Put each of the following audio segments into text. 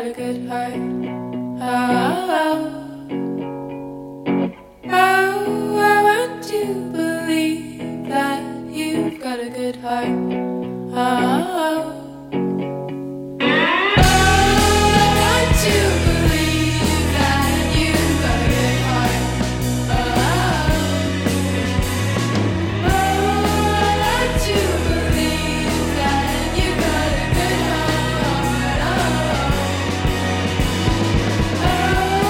a good heart. Oh, oh, I want to believe that you've got a good heart. Oh. Oh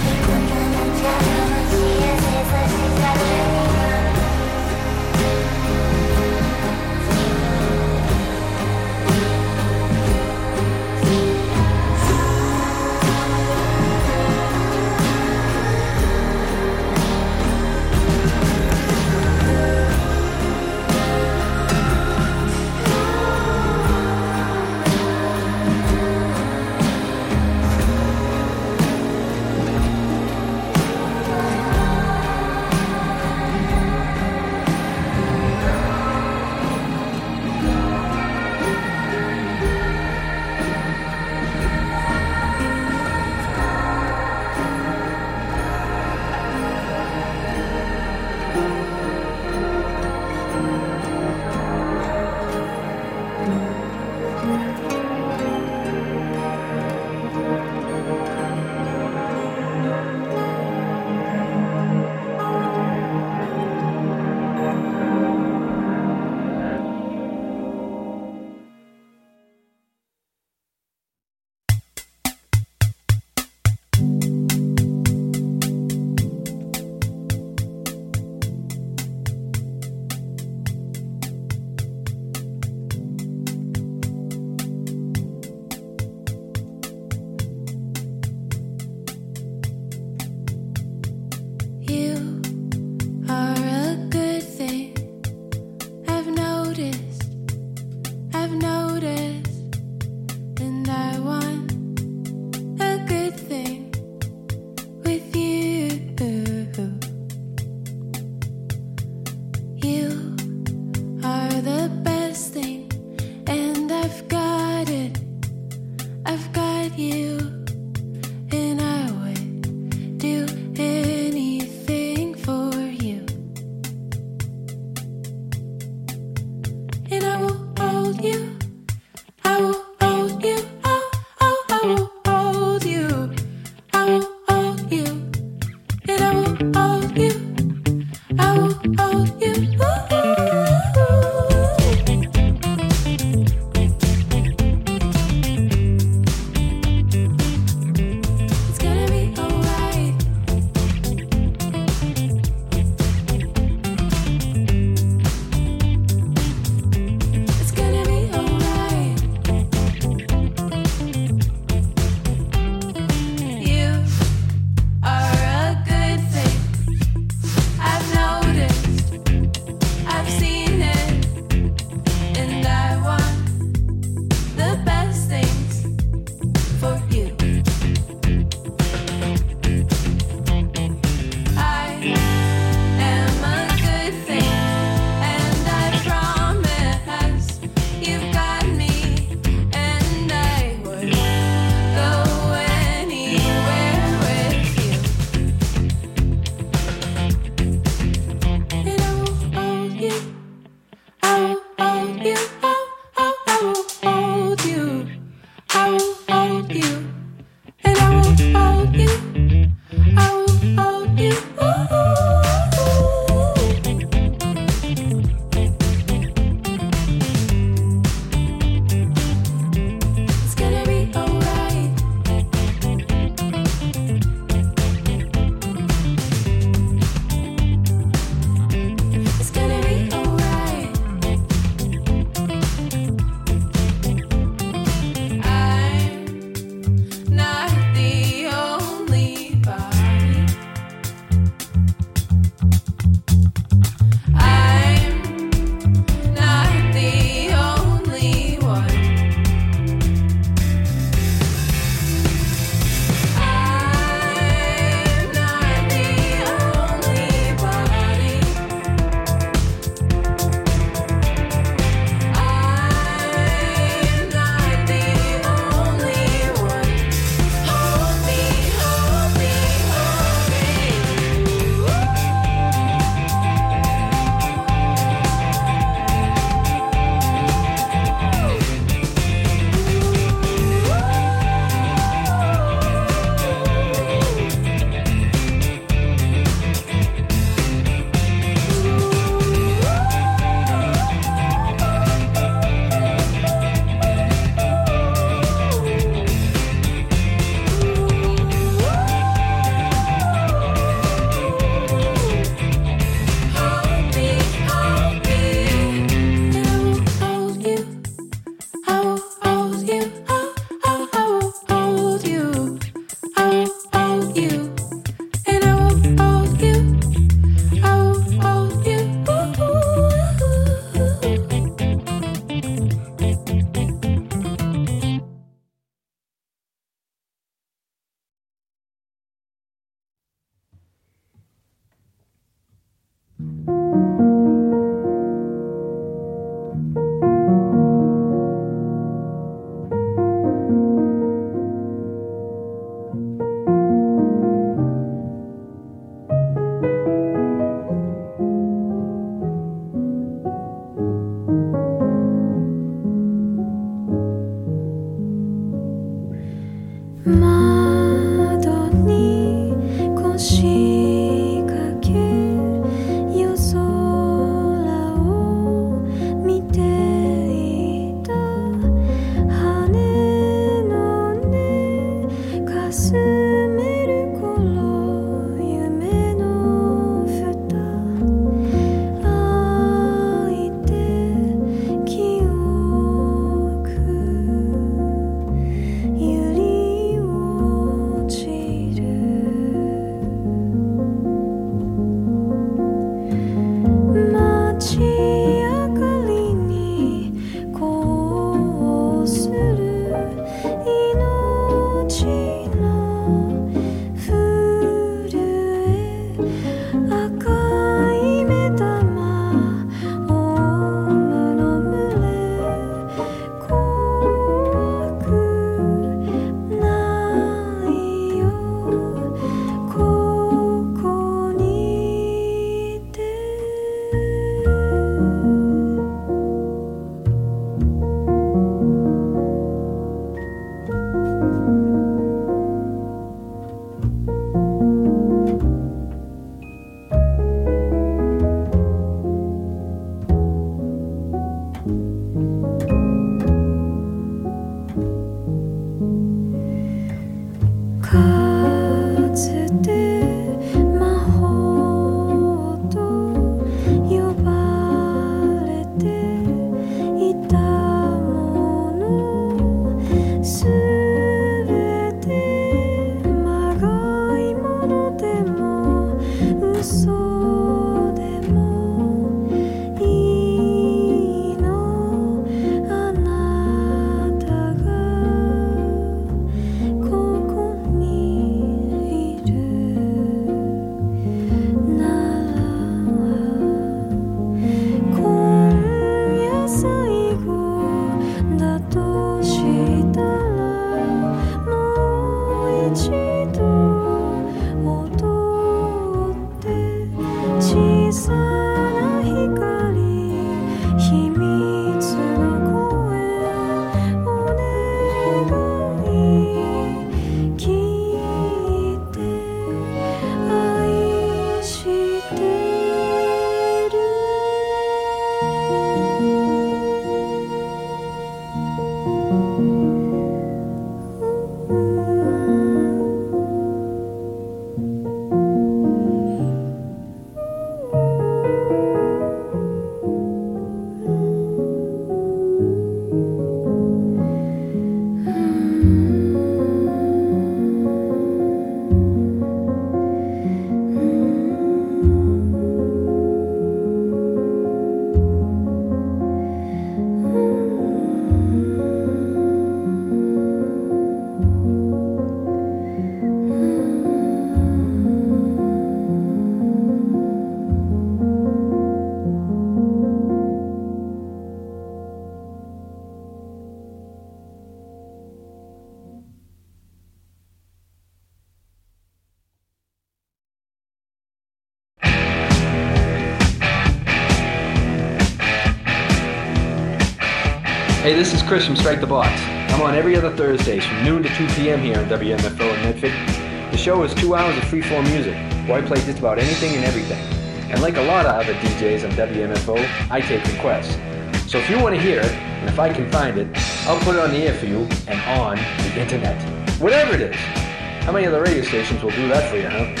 Hey, this is Chris from Strike the Box. I'm on every other Thursdays from noon to 2 p.m. here on WMFO in Medford. The show is 2 hours of freeform music, where I play just about anything and everything. And like a lot of other DJs on WMFO, I take requests. So if you want to hear it, and if I can find it, I'll put it on the air for you and on the internet. Whatever it is. How many other radio stations will do that for you, huh?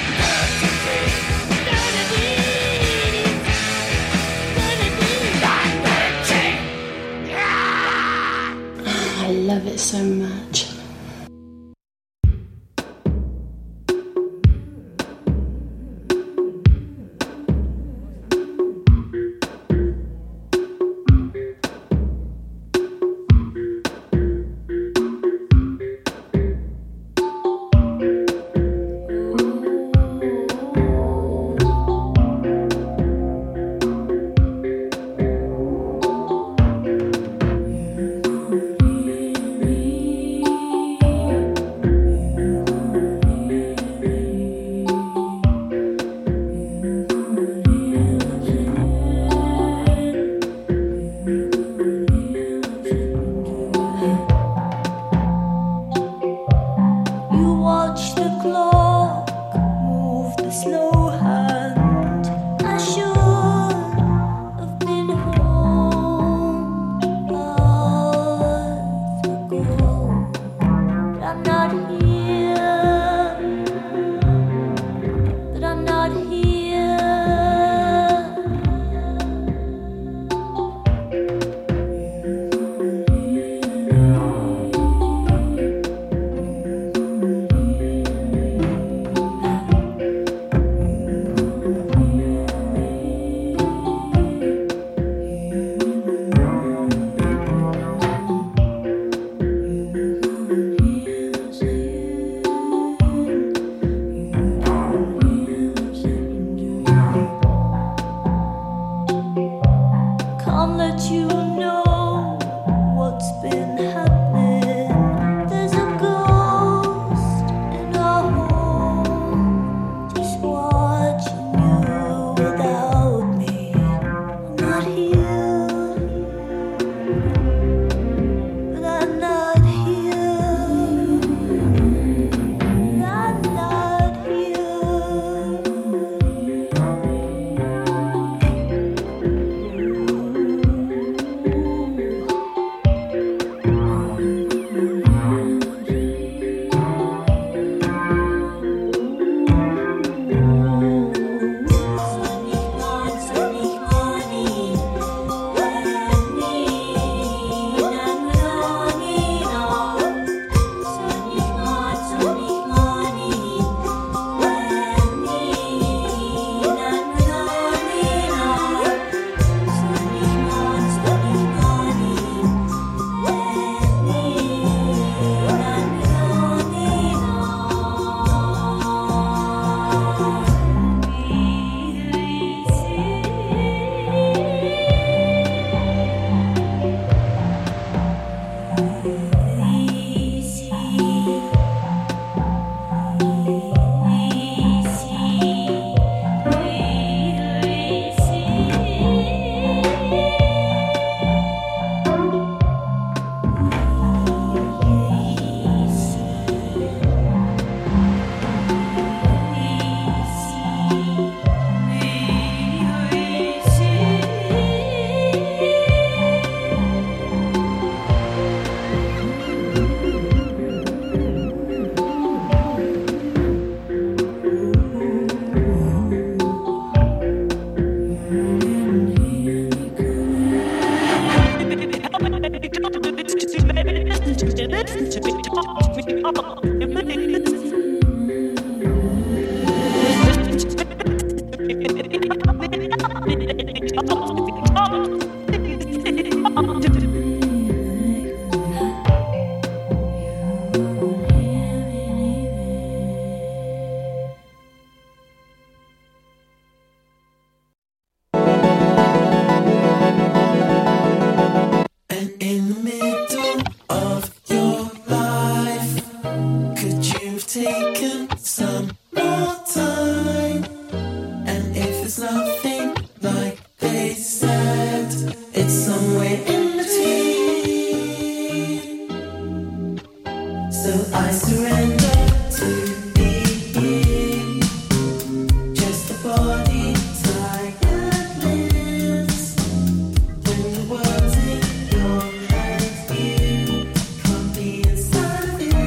I love it so much. nothing like they said. It's somewhere in between. So I surrender to being just a body tiredness. When the world's in your hands, you can't be inside of it.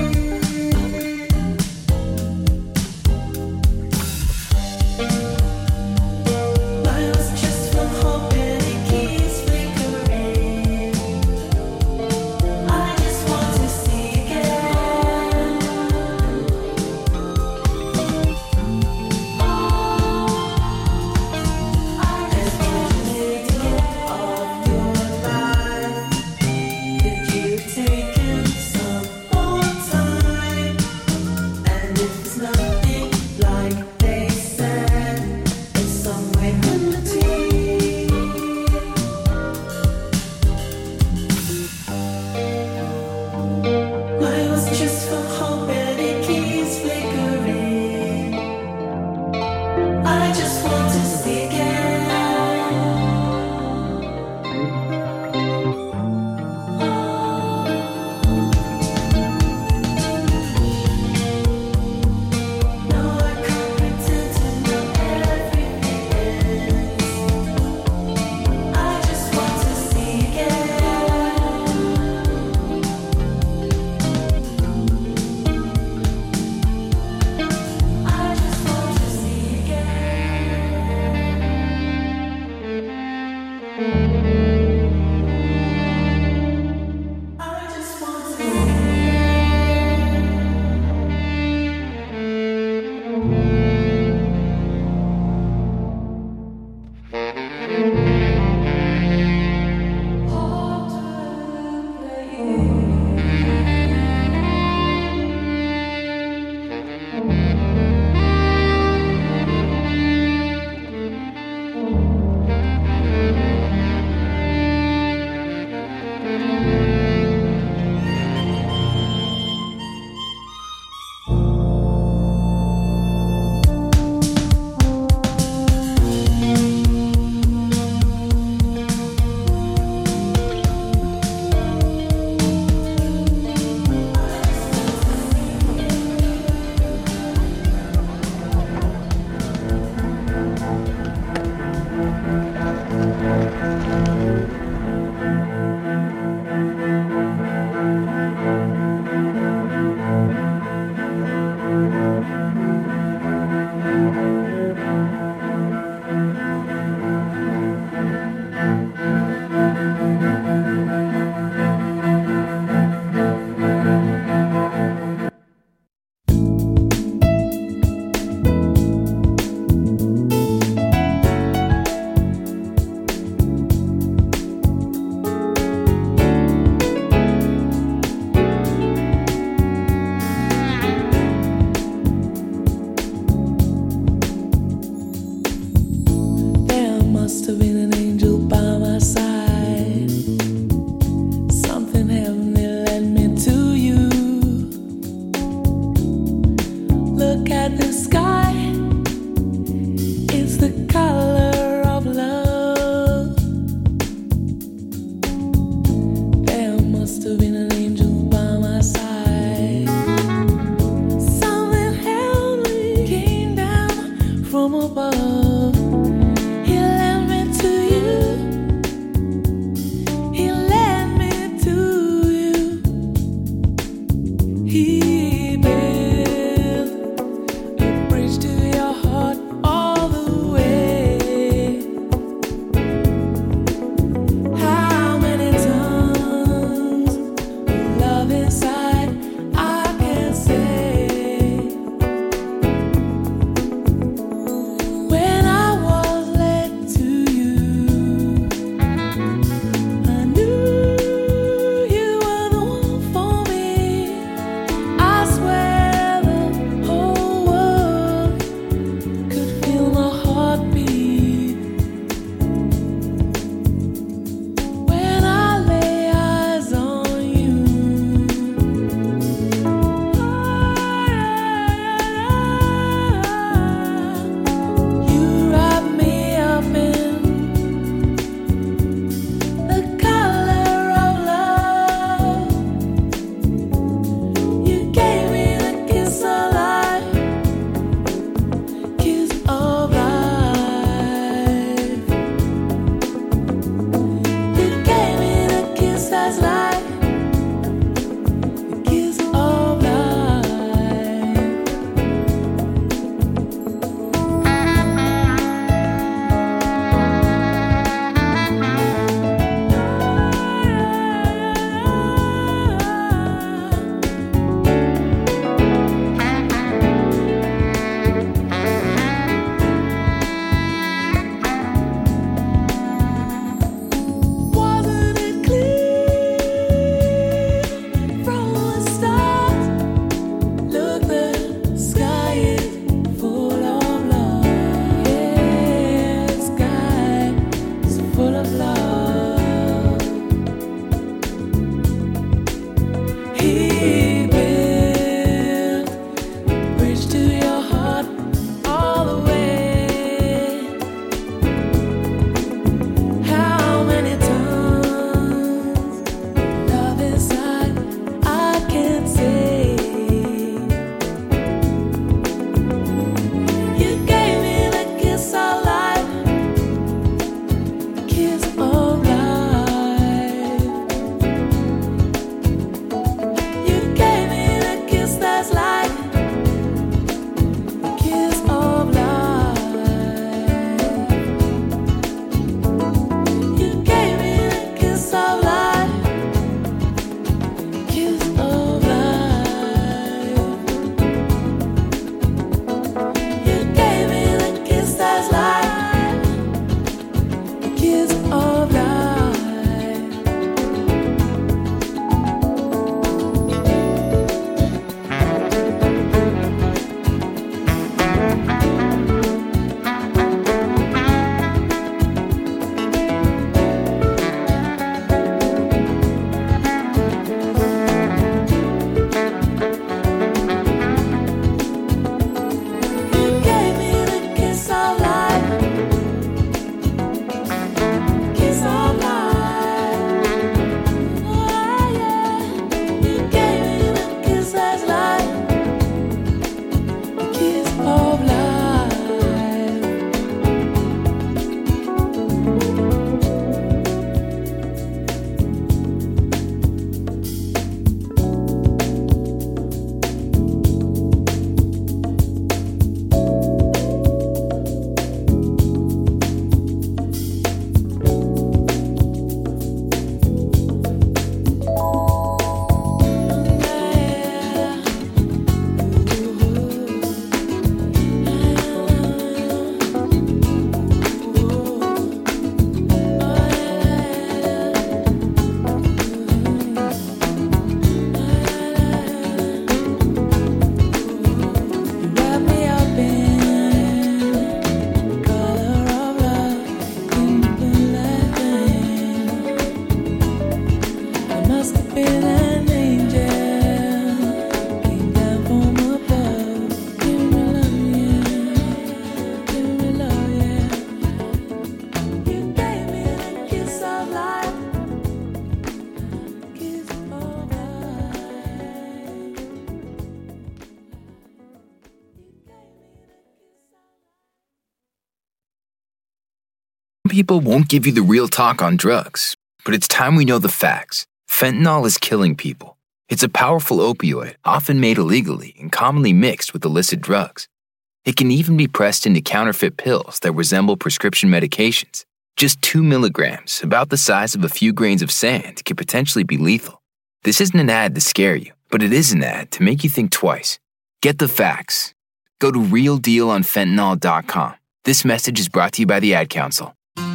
people won't give you the real talk on drugs, but it's time we know the facts. Fentanyl is killing people. It's a powerful opioid, often made illegally and commonly mixed with illicit drugs. It can even be pressed into counterfeit pills that resemble prescription medications. Just 2 milligrams, about the size of a few grains of sand, can potentially be lethal. This isn't an ad to scare you, but it is an ad to make you think twice. Get the facts. Go to realdealonfentanyl.com. This message is brought to you by the Ad Council.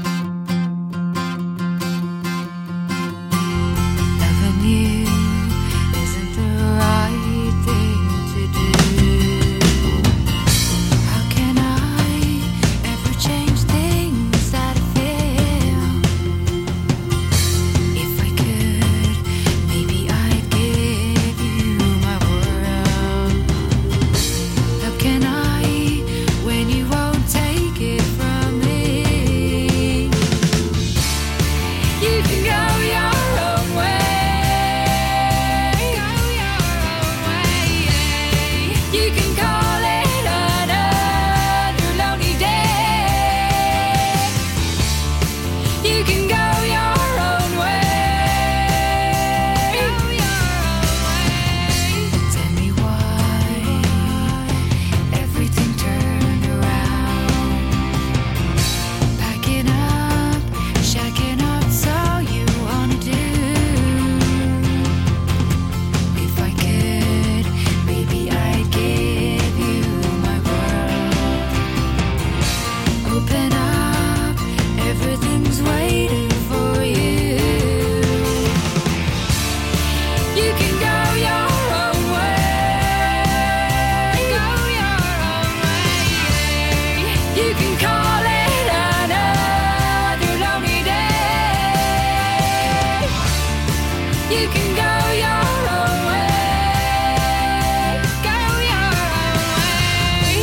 Loving you isn't the right thing to do. How can I ever change things that I feel? If I could, maybe I'd give you my world. How can I when you won't take it from me? You can go your own way. Go your own way. You can call it another lonely day. You can go your own way. Go your own way. Tell me why everything turned around. Packing up, shacking up, so you wanna do. If I could, maybe I'd give you my world. Open up, everything's waiting for you. You can go your own way. Go your own way. You can call it another lonely day. You can go your own way. Go your own way.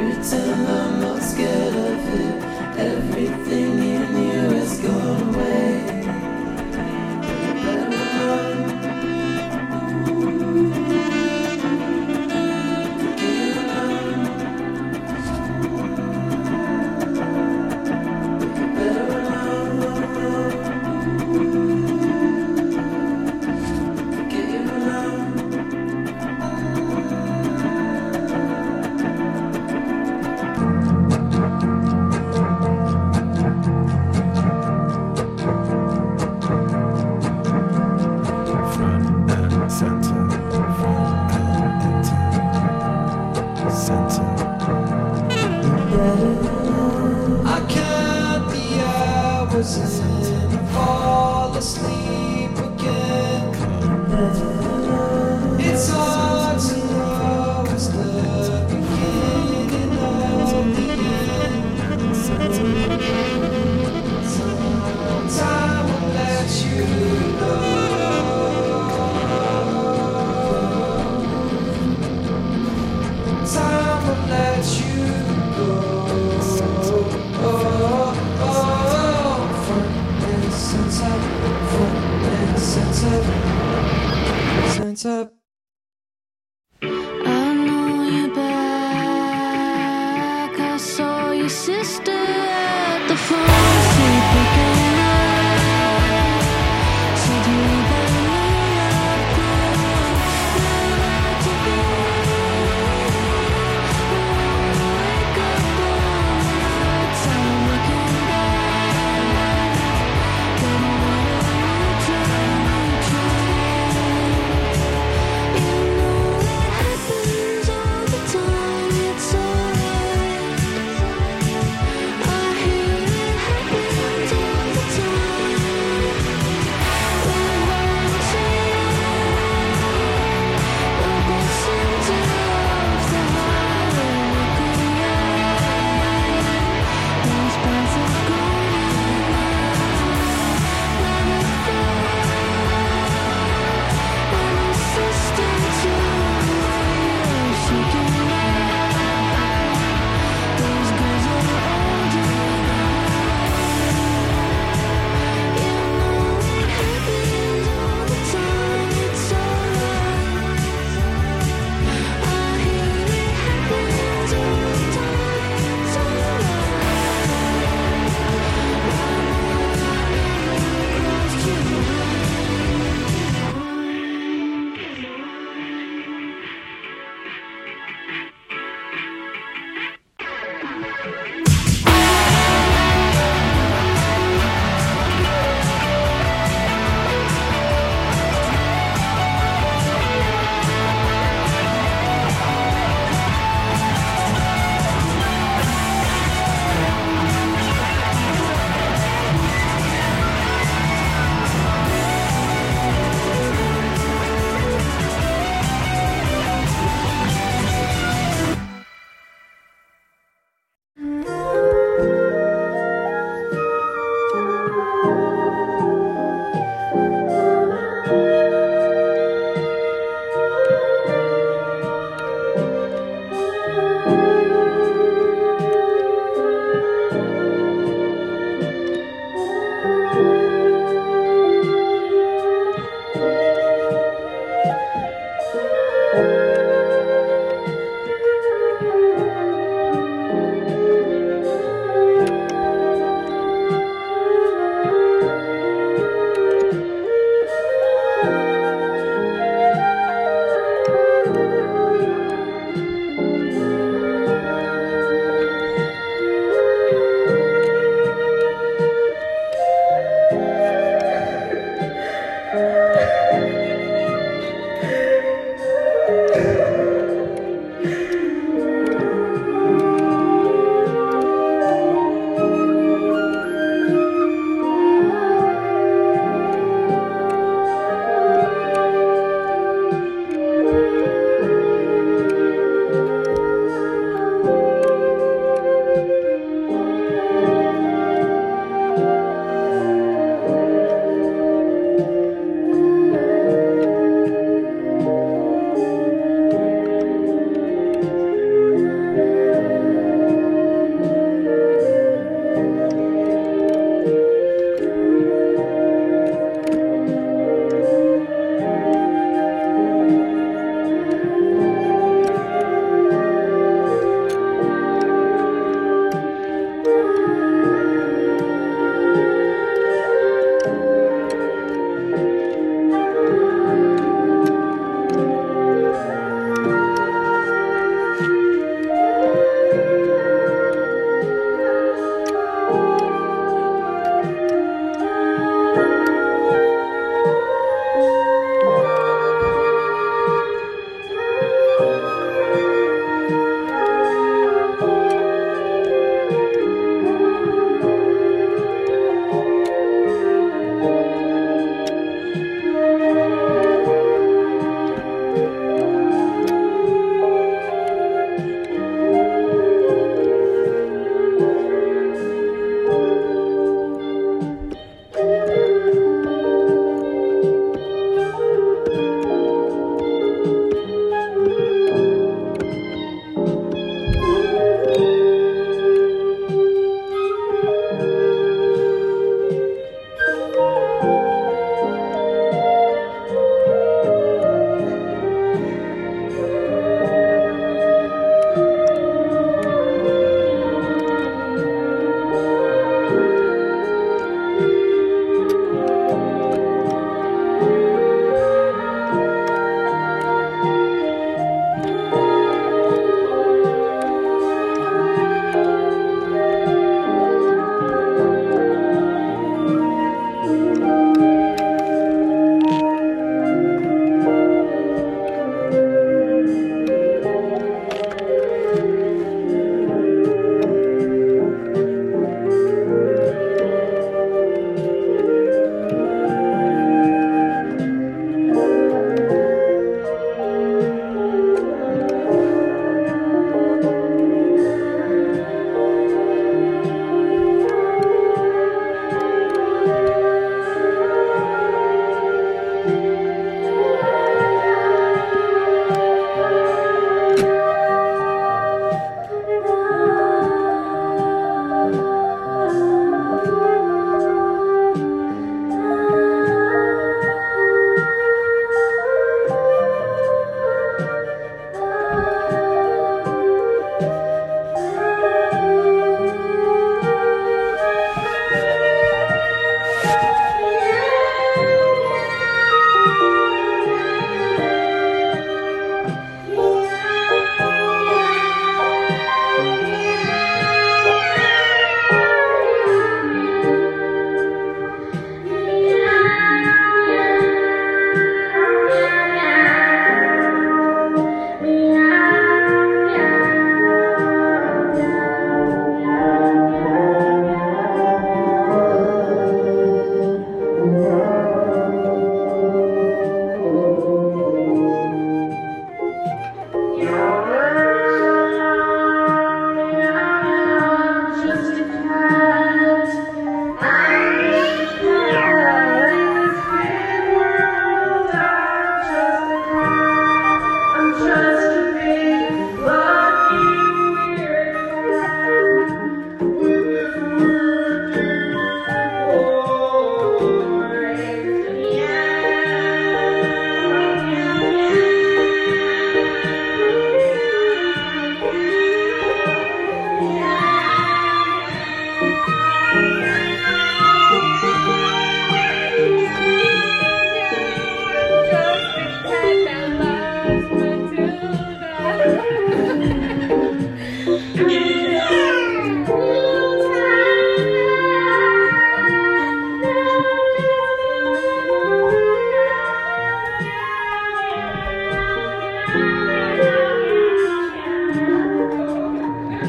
Pretend I'm not scared of it. Everything you knew has gone away. You better run. Get along. You better run. Get you along. I count the hours and fall asleep again. It's hard to know it's the beginning of the end. Time will let you know. Time will let you go. Oh, oh, oh. Front and center, front and center, center. I know you're back. I saw your sister at the pharmacy picking up. Said you better look good. To be. Wake up all the time looking back. Don't know what you try.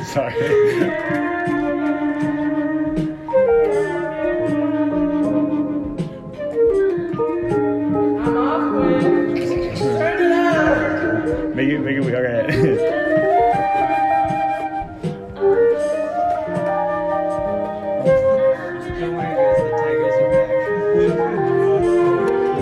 Sorry. Make it weird. Okay. Don't worry, guys. The tigers are back.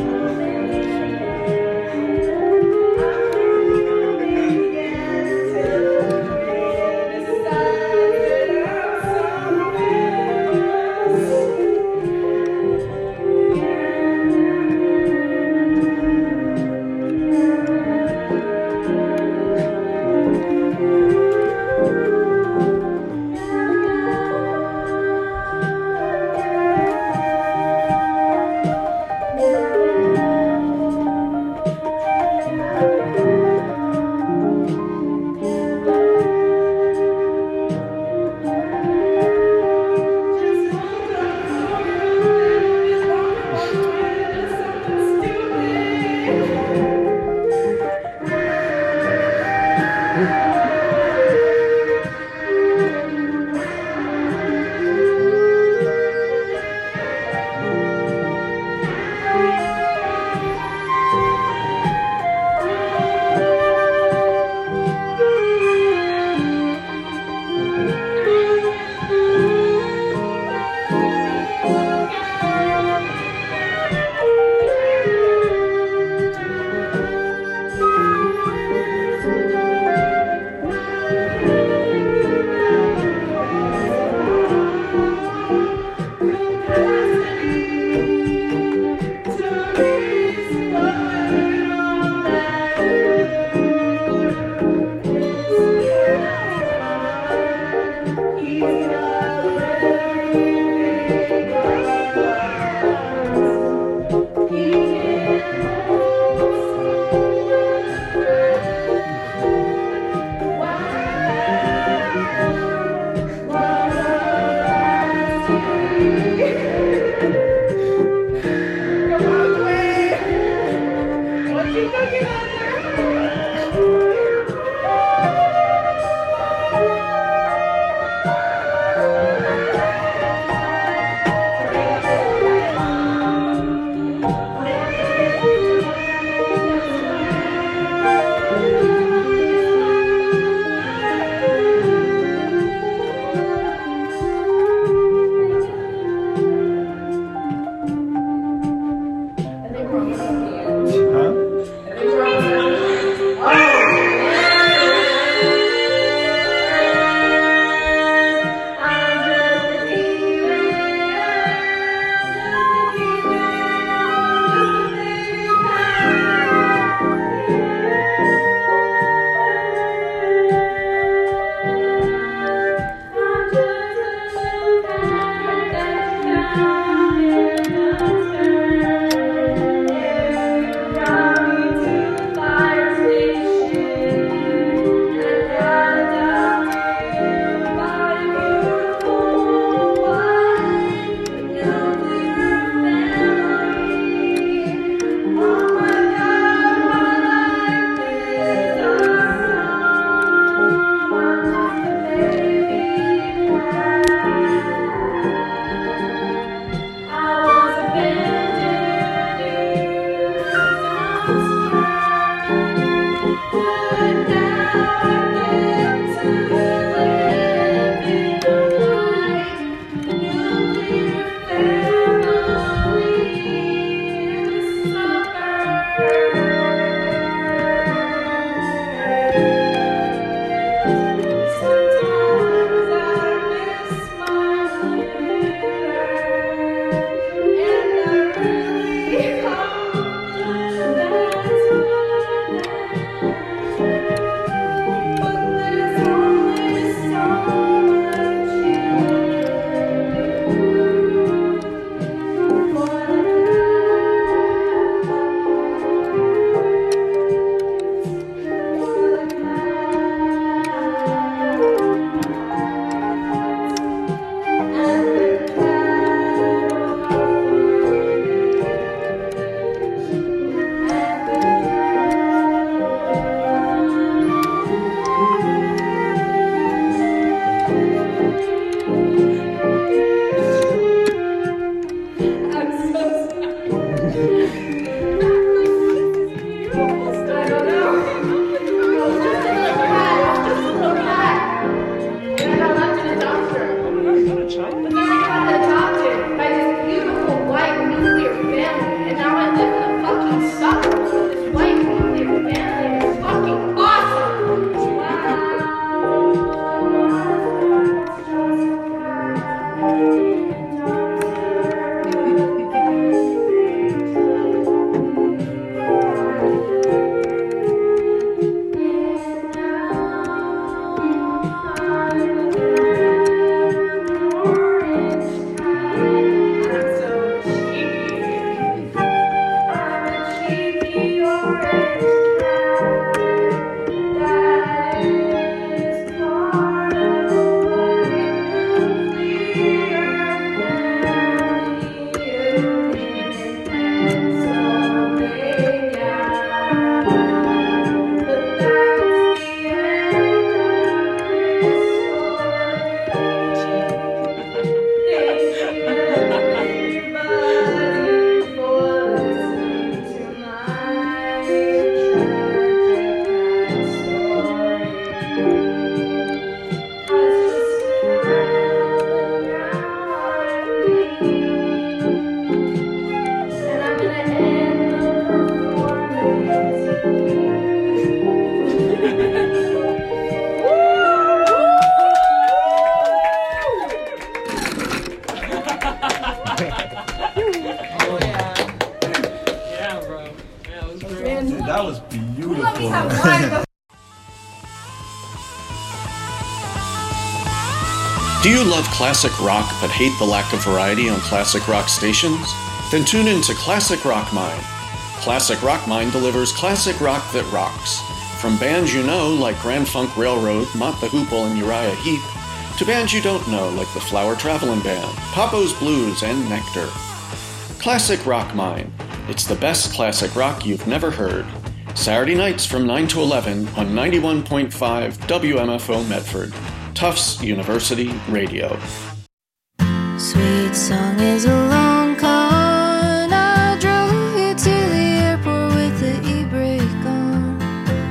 Do you love classic rock but hate the lack of variety on classic rock stations? Then tune in to Classic Rock Mind. Classic Rock Mind delivers classic rock that rocks. From bands you know like Grand Funk Railroad, Mott the Hoople, and Uriah Heep, to bands you don't know like the Flower Traveling Band, Papo's Blues, and Nectar. Classic Rock Mind. It's the best classic rock you've never heard. Saturday nights from 9 to 11 on 91.5 WMFO Medford. Tufts University Radio. Sweet song is a long con. I drove you to the airport with the e-brake on.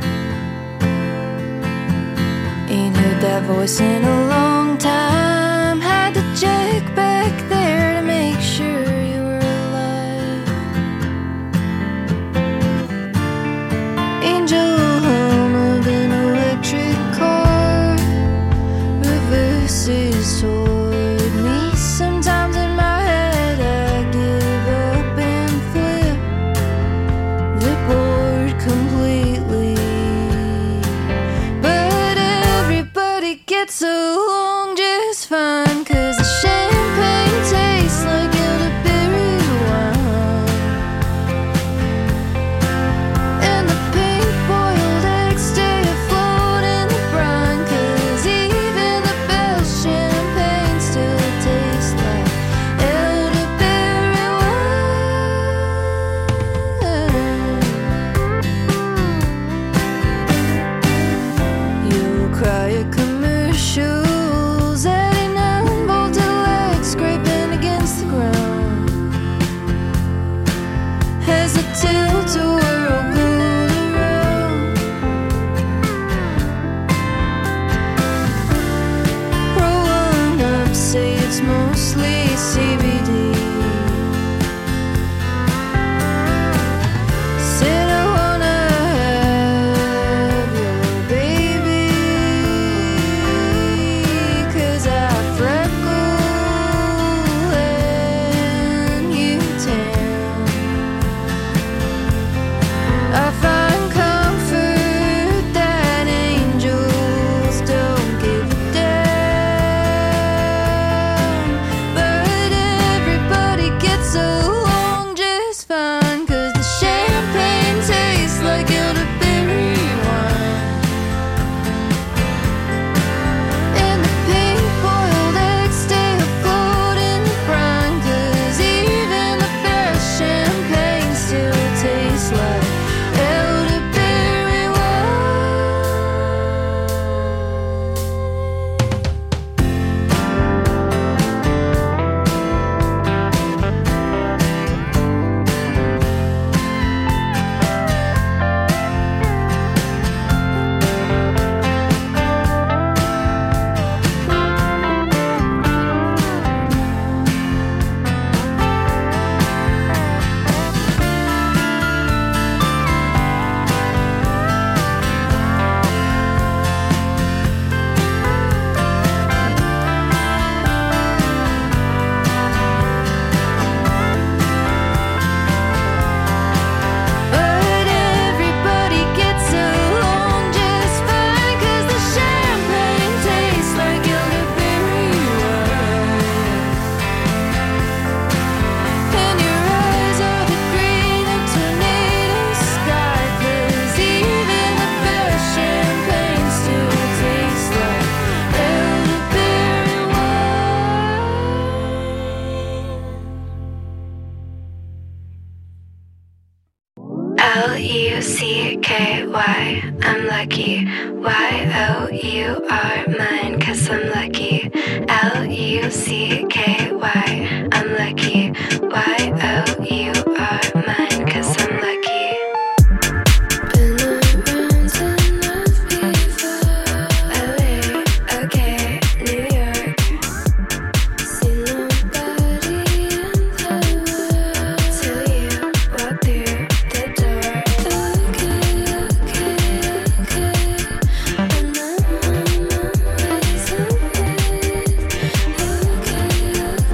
Ain't heard that voice in a long time. Had to check back there to make sure you were alive. Angel hum of an electric car reverses toward me. Sometimes in my head I give up and flip the board completely. But everybody gets along just fine, 'cause the champagne tastes like elderberry wine, and the pink boiled eggs stay afloat in the brine, 'cause even the best champagne still tastes like elderberry wine. You'll cry at commercials, 89 bolted legs scraping against the ground as the tilt-a-whirl goes around. Rolling up, say it's mostly CBD. Said I wanna have your baby, 'cause I freckle and you tan. I find comfort that angels don't give a damn. But everybody gets along just fine, 'cause the champagne tastes like elderberry wine, and the pink boiled eggs stay afloat in the brine, 'cause even the best champagne still tastes like elderberry wine. But everybody gets along just fine, 'cause the champagne tastes like elderberry wine, and your eyes are the green of tornado sky, 'cause even the best champagne still tastes like elderberry wine. Lucky, I'm lucky. Y-O-U-R, mine, 'cause I'm lucky. Lucky, I'm lucky. Y-O-U-R, mine, 'cause I'm lucky. Been around enough before. LA, okay, New York. See nobody in the world till you walk through the door. Okay, and I'm always away. Okay,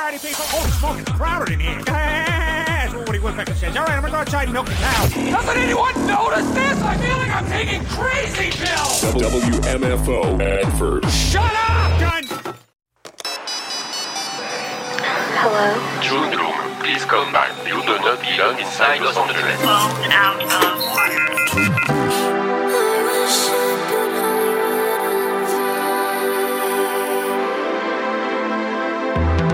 party, people. Holy smoke, it's crowded in here. That's what Woody Woodpecker says. All right, I'm gonna go outside and milk the cow. Doesn't anyone notice this? I feel like I'm taking crazy pills. WMFO Advert. Shut up, gun. Hello? June Room, please come back. You do not belong inside Los Angeles.